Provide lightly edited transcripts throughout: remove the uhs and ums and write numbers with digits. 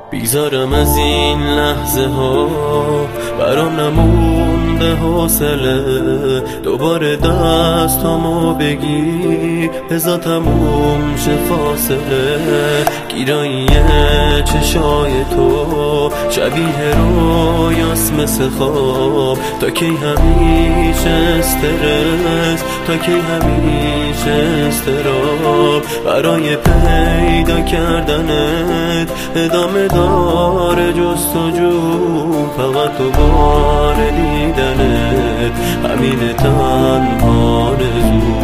بیزارم از این لحظه ها، برام نمونده حوصله دوباره دستامو بگی بزا تموم شه فاصله. گیرایی چشای تو شبیه رویاست مثل خواب، تا کی همیشه استرس، تا کی همیشه استراب. برای پیدا کردنت ادامه داره جستجو، فقط تو بار دیدنت همین تنها آرزو.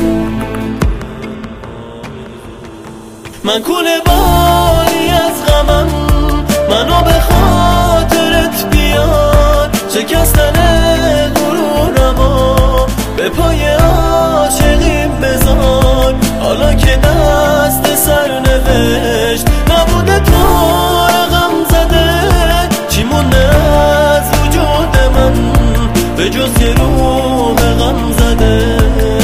من کوله باری از غمم، منو به خاطرت بیاد، شکستن غرورمو به پای عاشقیم بذار. حالا که دست سرنوشت نبوده تو غم زده، چی مونده از وجود من به جز یه روح غم زده.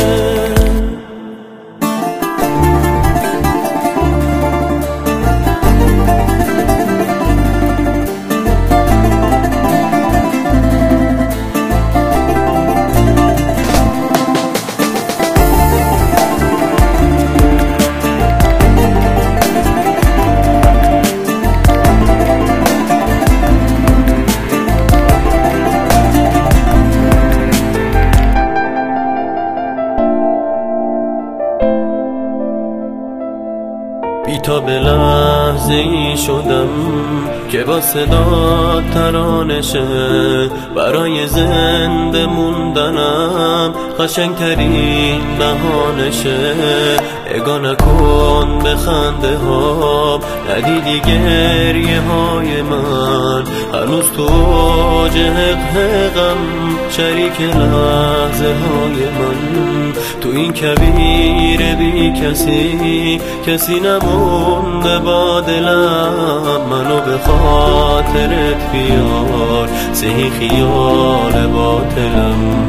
تا به لحظه ای شدم که با صدا ترانشه، برای زنده موندنم قشنگترین بهانشه. اگه نکن به خنده ها، ندیدی گریه های من، هنوز تو اوج حقم شریک لحظه های من. تو این کویر بی کسی، کسی نمونده با دلم، منو به خاطرت بیار زهی خیال باطلم.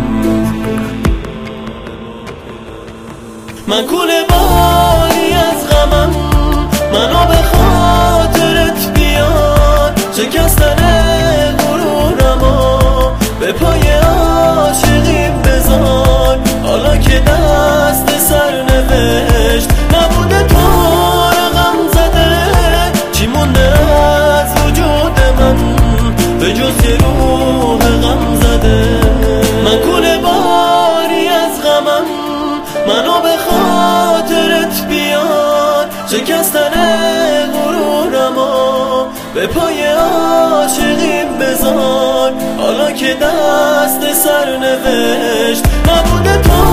من کوله باری از غمم، منو به خاطرت بیار، شکستن غرورمو به پای عاشقیم بذار. حالا که دست سرنوشت نبوده تو غم زده، چی مونده از وجود من به جز یه روح غم زده. من کوله باری از غمم، منو به خاطرت بیاد، شکستن غرورمو به پای عاشقیم بذار. حالا که دست سرنوشت نبوده تو